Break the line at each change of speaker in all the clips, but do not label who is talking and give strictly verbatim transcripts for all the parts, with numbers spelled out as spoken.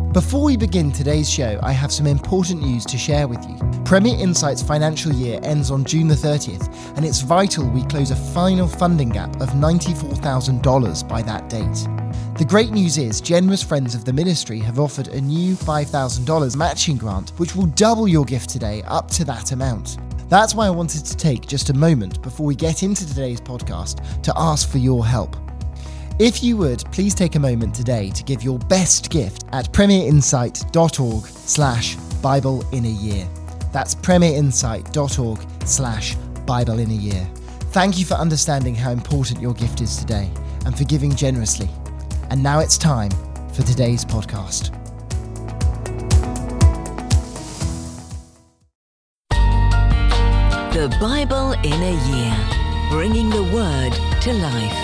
Before we begin today's show, I have some important news to share with you. Premier Insight's financial year ends on June the thirtieth, and it's vital we close a final funding gap of ninety-four thousand dollars by that date. The great news is generous friends of the ministry have offered a new five thousand dollars matching grant, which will double your gift today up to that amount. That's why I wanted to take just a moment before we get into today's podcast to ask for your help. If you would, please take a moment today to give your best gift at premierinsight.org slash Bible in a year. That's premierinsight.org slash Bible in a year. Thank you for understanding how important your gift is today and for giving generously. And now it's time for today's podcast.
The Bible in a Year, bringing the Word to life.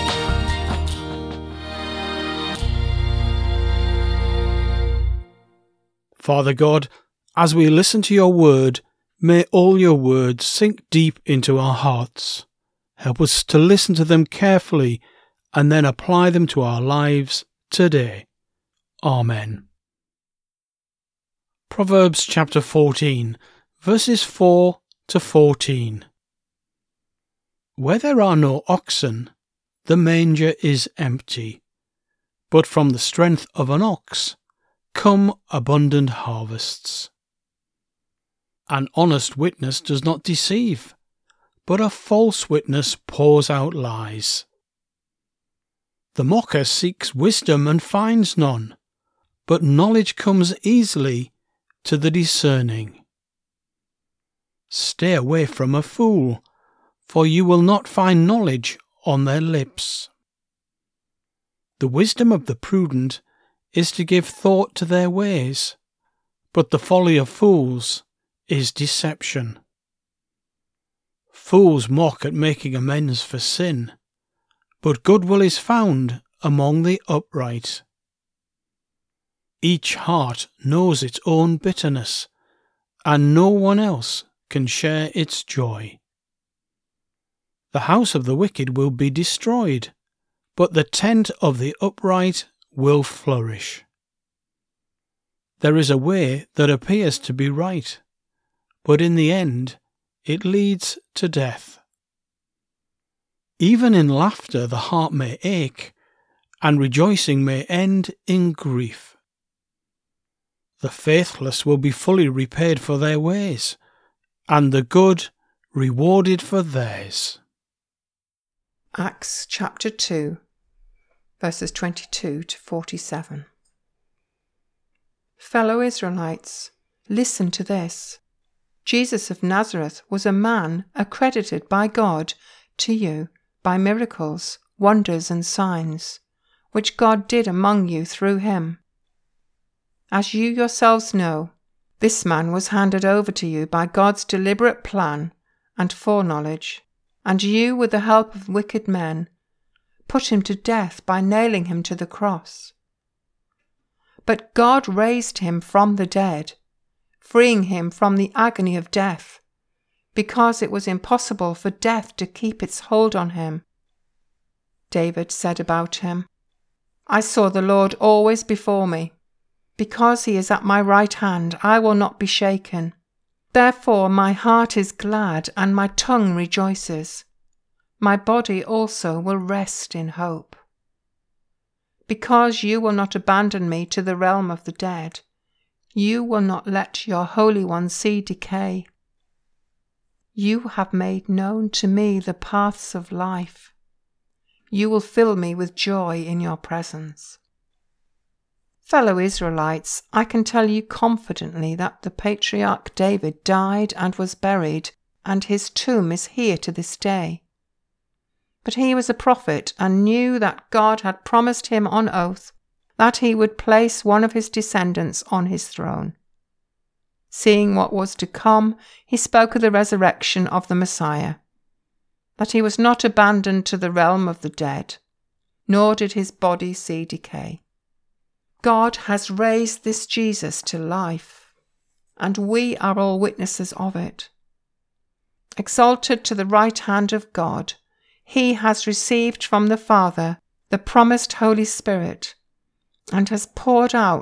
Father God, as we listen to your word, may all your words sink deep into our hearts. Help us to listen to them carefully and then apply them to our lives today. Amen. Proverbs chapter fourteen, verses four to fourteen. Where there are no oxen, the manger is empty, but from the strength of an ox come abundant harvests. An honest witness does not deceive, but a false witness pours out lies. The mocker seeks wisdom and finds none, but knowledge comes easily to the discerning. Stay away from a fool, for you will not find knowledge on their lips. The wisdom of the prudent is to give thought to their ways, but the folly of fools is deception. Fools mock at making amends for sin, but goodwill is found among the upright. Each heart knows its own bitterness, and no one else can share its joy. The house of the wicked will be destroyed, but the tent of the upright will flourish. There is a way that appears to be right, but in the end it leads to death. Even in laughter the heart may ache, and rejoicing may end in grief. The faithless will be fully repaid for their ways, and the good rewarded for theirs.
Acts chapter two, verses twenty-two to forty-seven. Fellow Israelites, listen to this. Jesus of Nazareth was a man accredited by God to you by miracles, wonders and signs, which God did among you through him. As you yourselves know, this man was handed over to you by God's deliberate plan and foreknowledge, and you, with the help of wicked men, put him to death by nailing him to the cross. But God raised him from the dead, freeing him from the agony of death, because it was impossible for death to keep its hold on him. David said about him, I saw the Lord always before me. Because he is at my right hand, I will not be shaken. Therefore my heart is glad and my tongue rejoices. My body also will rest in hope. Because you will not abandon me to the realm of the dead, you will not let your Holy One see decay. You have made known to me the paths of life. You will fill me with joy in your presence. Fellow Israelites, I can tell you confidently that the patriarch David died and was buried, and his tomb is here to this day. But he was a prophet and knew that God had promised him on oath that he would place one of his descendants on his throne. Seeing what was to come, he spoke of the resurrection of the Messiah, that he was not abandoned to the realm of the dead, nor did his body see decay. God has raised this Jesus to life, and we are all witnesses of it. Exalted to the right hand of God, he has received from the Father the promised Holy Spirit, and has poured out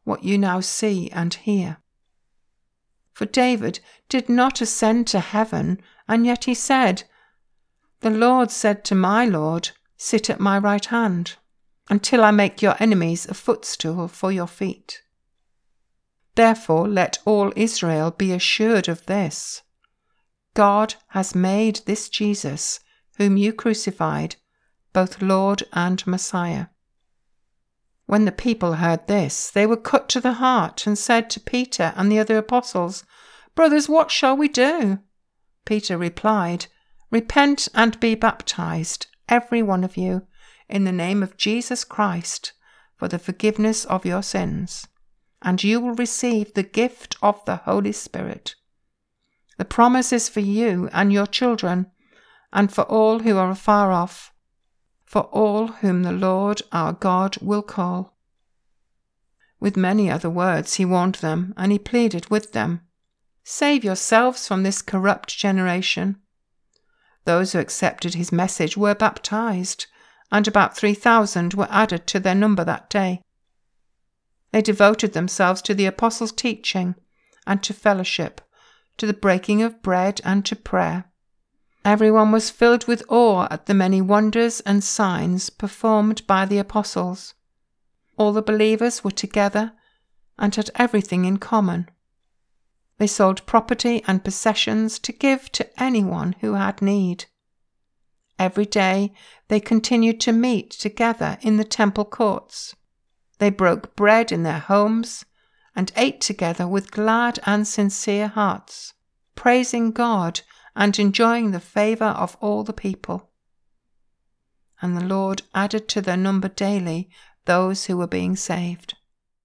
what you now see and hear. For David did not ascend to heaven, and yet he said, "The Lord said to my Lord, sit at my right hand, until I make your enemies a footstool for your feet." Therefore let all Israel be assured of this: God has made this Jesus, whom you crucified, both Lord and Messiah. When the people heard this, they were cut to the heart and said to Peter and the other apostles, "Brothers, what shall we do?" Peter replied, "Repent and be baptized, every one of you, in the name of Jesus Christ, for the forgiveness of your sins, and you will receive the gift of the Holy Spirit. The promise is for you and your children, and for all who are afar off, for all whom the Lord our God will call." With many other words he warned them, and he pleaded with them, "Save yourselves from this corrupt generation." Those who accepted his message were baptized, and about three thousand were added to their number that day. They devoted themselves to the apostles' teaching, and to fellowship, to the breaking of bread, and to prayer. Everyone was filled with awe at the many wonders and signs performed by the apostles. All the believers were together and had everything in common. They sold property and possessions to give to anyone who had need. Every day they continued to meet together in the temple courts. They broke bread in their homes and ate together with glad and sincere hearts, praising God and enjoying the favour of all the people. And the Lord added to their number daily those who were being saved.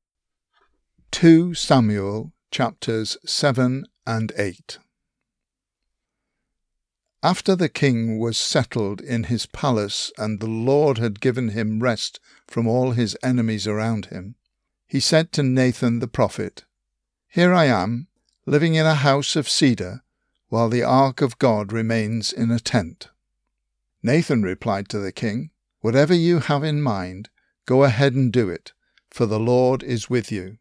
Second Samuel chapters seven and eight. After the king was settled in his palace and the Lord had given him rest from all his enemies around him, he said to Nathan the prophet, "Here I am, living in a house of cedar, while the ark of God remains in a tent." Nathan replied to the king, "Whatever you have in mind, go ahead and do it, for the Lord is with you."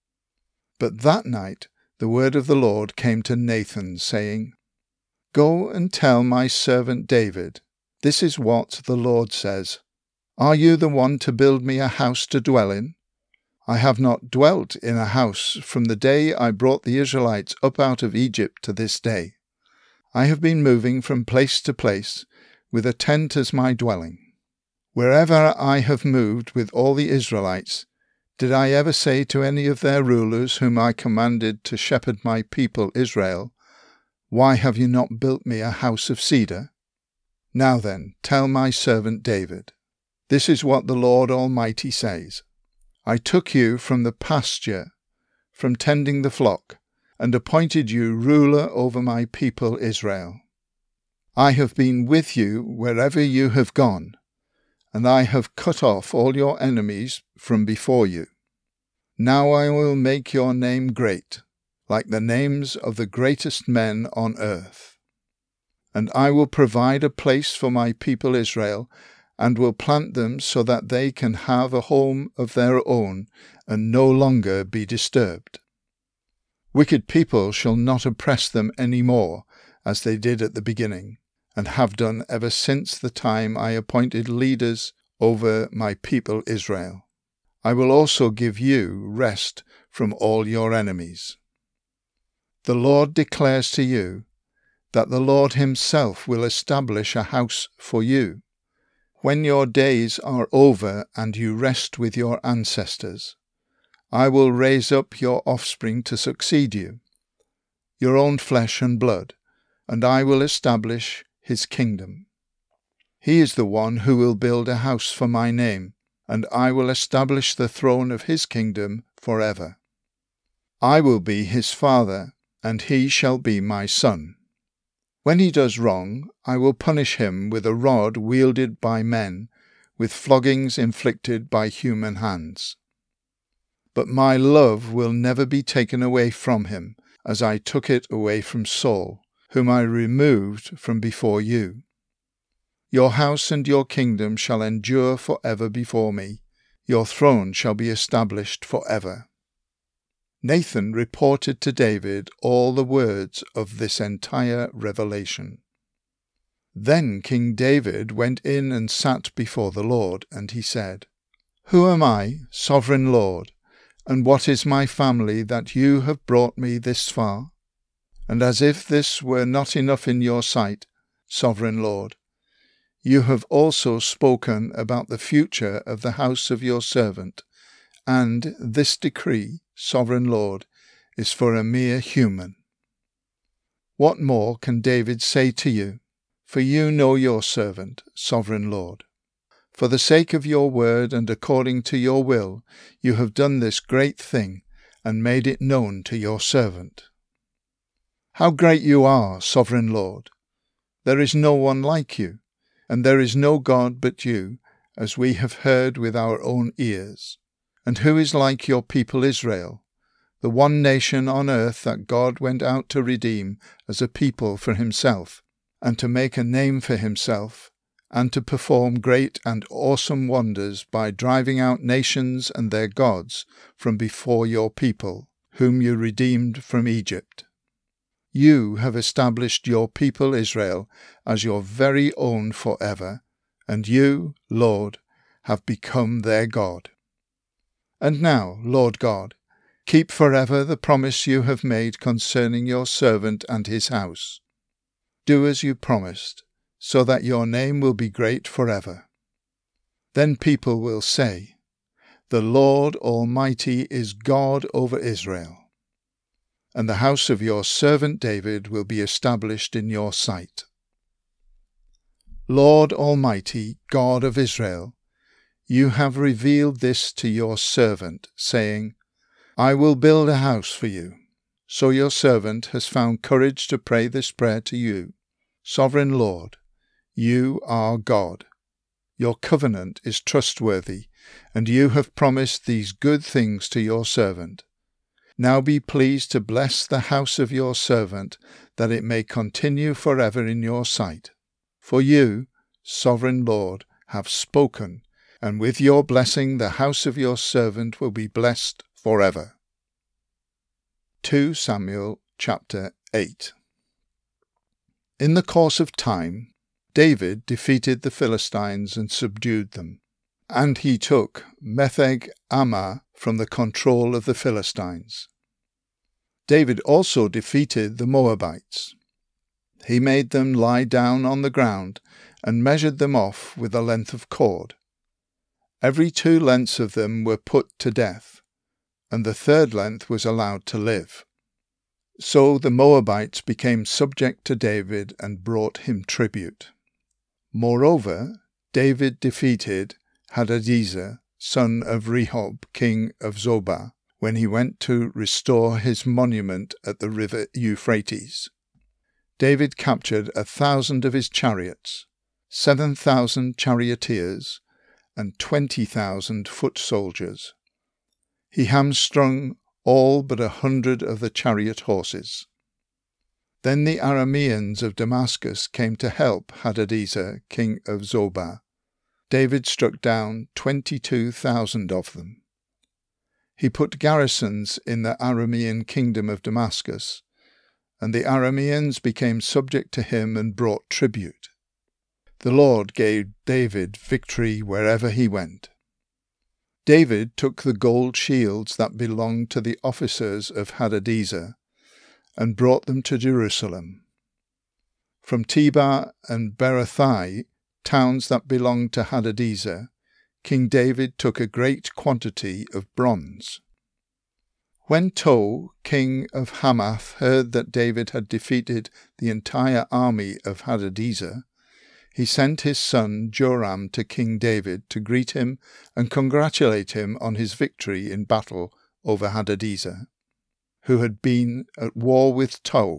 But that night the word of the Lord came to Nathan, saying, "Go and tell my servant David, this is what the Lord says. Are you the one to build me a house to dwell in? I have not dwelt in a house from the day I brought the Israelites up out of Egypt to this day. I have been moving from place to place, with a tent as my dwelling. Wherever I have moved with all the Israelites, did I ever say to any of their rulers whom I commanded to shepherd my people Israel, 'Why have you not built me a house of cedar?' Now then, tell my servant David, this is what the Lord Almighty says. I took you from the pasture, from tending the flock, and appointed you ruler over my people Israel. I have been with you wherever you have gone, and I have cut off all your enemies from before you. Now I will make your name great, like the names of the greatest men on earth. And I will provide a place for my people Israel, and will plant them so that they can have a home of their own and no longer be disturbed. Wicked people shall not oppress them any more, as they did at the beginning, and have done ever since the time I appointed leaders over my people Israel. I will also give you rest from all your enemies. The Lord declares to you that the Lord himself will establish a house for you. When your days are over and you rest with your ancestors, I will raise up your offspring to succeed you, your own flesh and blood, and I will establish his kingdom. He is the one who will build a house for my name, and I will establish the throne of his kingdom forever. I will be his father, and he shall be my son. When he does wrong, I will punish him with a rod wielded by men, with floggings inflicted by human hands. But my love will never be taken away from him, as I took it away from Saul, whom I removed from before you. Your house and your kingdom shall endure for ever before me. Your throne shall be established for ever. Nathan reported to David all the words of this entire revelation. Then King David went in and sat before the Lord, and he said, Who am I, sovereign Lord, and what is my family that you have brought me this far? And as if this were not enough in your sight, sovereign Lord, you have also spoken about the future of the house of your servant, and this decree, sovereign Lord, is for a mere human. What more can David say to you? For you know your servant, sovereign Lord. For the sake of your word and according to your will, you have done this great thing and made it known to your servant. How great you are, sovereign Lord! There is no one like you, and there is no God but you, as we have heard with our own ears. And who is like your people Israel, the one nation on earth that God went out to redeem as a people for himself, and to make a name for himself, and to perform great and awesome wonders by driving out nations and their gods from before your people, whom you redeemed from Egypt? You have established your people Israel as your very own forever, and you, Lord, have become their God. And now, Lord God, keep forever the promise you have made concerning your servant and his house. Do as you promised, so that your name will be great forever. Then people will say, The Lord Almighty is God over Israel. And the house of your servant David will be established in your sight. Lord Almighty, God of Israel, you have revealed this to your servant, saying, I will build a house for you. So your servant has found courage to pray this prayer to you. Sovereign Lord, you are God. Your covenant is trustworthy, and you have promised these good things to your servant. Now be pleased to bless the house of your servant, that it may continue forever in your sight. For you, sovereign Lord, have spoken, and with your blessing the house of your servant will be blessed forever. Second Samuel chapter eight. In the course of time, David defeated the Philistines and subdued them, and he took Metheg Ammah from the control of the Philistines. David also defeated the Moabites. He made them lie down on the ground and measured them off with a length of cord. Every two lengths of them were put to death, and the third length was allowed to live. So the Moabites became subject to David and brought him tribute. Moreover, David defeated Hadadezer, son of Rehob, king of Zobah, when he went to restore his monument at the river Euphrates. David captured a thousand of his chariots, seven thousand charioteers, and twenty thousand foot soldiers. He hamstrung all but a hundred of the chariot horses. Then the Arameans of Damascus came to help Hadadezer, king of Zobah. David struck down twenty-two thousand of them. He put garrisons in the Aramean kingdom of Damascus, and the Arameans became subject to him and brought tribute. The Lord gave David victory wherever he went. David took the gold shields that belonged to the officers of Hadadezer and brought them to Jerusalem. From Tebah and Berothai, towns that belonged to Hadadezer, King David took a great quantity of bronze. When Tou, king of Hamath, heard that David had defeated the entire army of Hadadezer, he sent his son Joram to King David to greet him and congratulate him on his victory in battle over Hadadezer, who had been at war with Tou.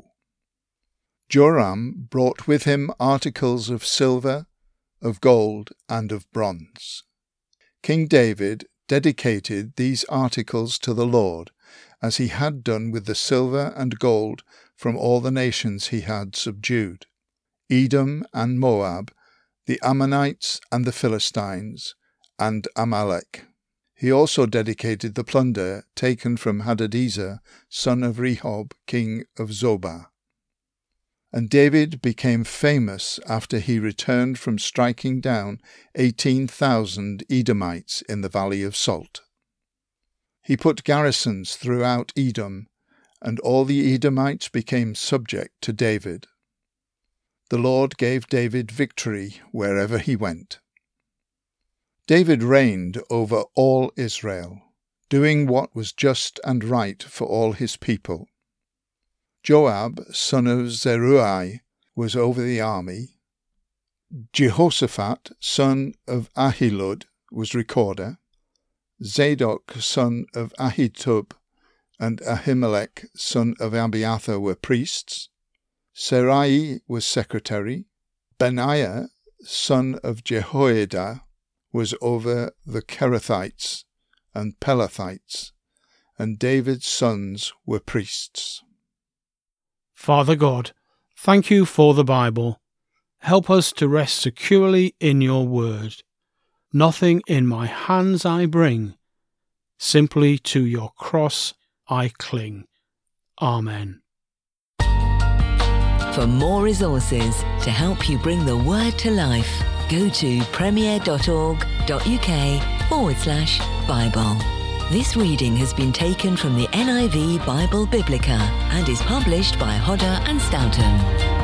Joram brought with him articles of silver, of gold, and of bronze. King David dedicated these articles to the Lord, as he had done with the silver and gold from all the nations he had subdued, Edom and Moab, the Ammonites and the Philistines, and Amalek. He also dedicated the plunder taken from Hadadezer, son of Rehob, king of Zobah. And David became famous after he returned from striking down eighteen thousand Edomites in the Valley of Salt. He put garrisons throughout Edom, and all the Edomites became subject to David. The Lord gave David victory wherever he went. David reigned over all Israel, doing what was just and right for all his people. Joab, son of Zeruiah, was over the army. Jehoshaphat, son of Ahilud, was recorder. Zadok, son of Ahitub, and Ahimelech, son of Abiathar, were priests. Sarai was secretary. Benaiah, son of Jehoiada, was over the Kerethites and Pelethites, and David's sons were priests.
Father God, thank you for the Bible. Help us to rest securely in your word. Nothing in my hands I bring, simply to your cross I cling. Amen.
For more resources to help you bring the word to life, go to premier.org.uk forward slash Bible. This reading has been taken from the N I V Bible Biblica and is published by Hodder and Stoughton.